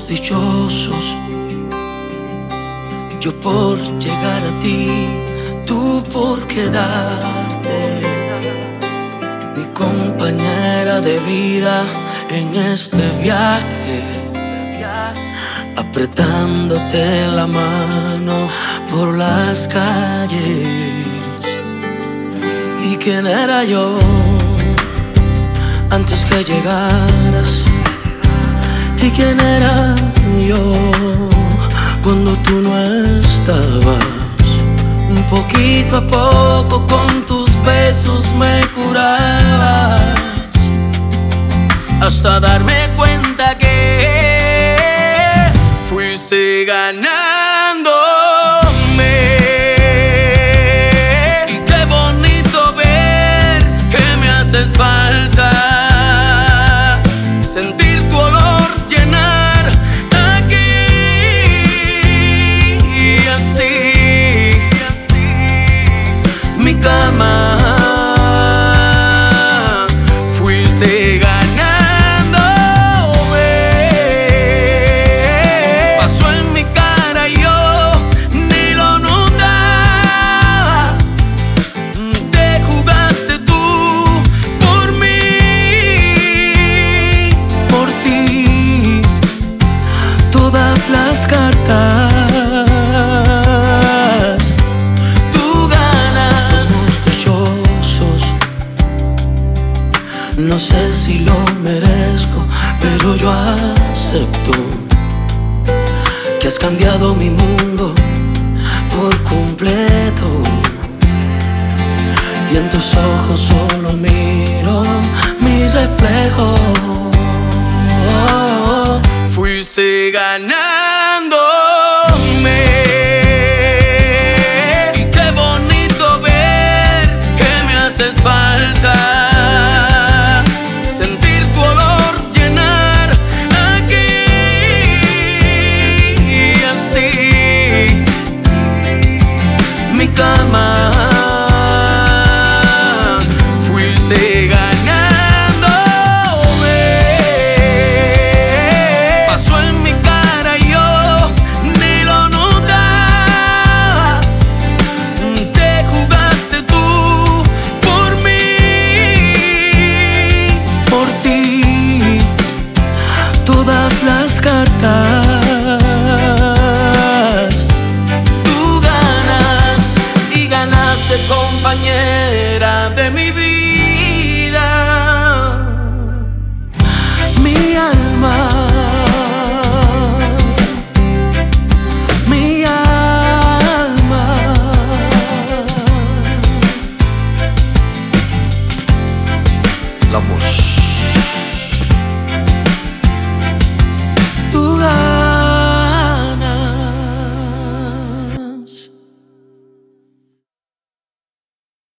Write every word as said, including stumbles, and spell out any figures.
dichosos, yo por llegar a ti, tú por quedarte, mi compañera de vida en este viaje, apretándote la mano por las calles. ¿Y quién era yo antes que llegaras? ¿Y quién era yo cuando tú no estabas? Un poquito a poco con tus besos me curabas, hasta darme cuenta que fuiste ganándome. Y qué bonito ver que me haces falta, sentir tu olor llenar aquí y así mi cama. Fuiste ganándome, pasó en mi cara y yo ni lo notaba. Te jugaste tú por mí, por ti, todas las cartas. Tú ganas. Somos dichosos, no sé si lo merezco, pero yo acepto que has cambiado mi mundo por completo. Y en tus ojos solo miro mi reflejo. Fuiste ganándome. Y qué bonito ver que me haces falta, sentir tu olor llenar aquí y así mi cama. Fuiste ganándome, pasó en mi cara y yo ni lo notaba. Te jugaste tú por mí, por ti, todas las cartas. Tú ganas y ganaste, compañera de mi vida. Mi alma, mi alma. La voz.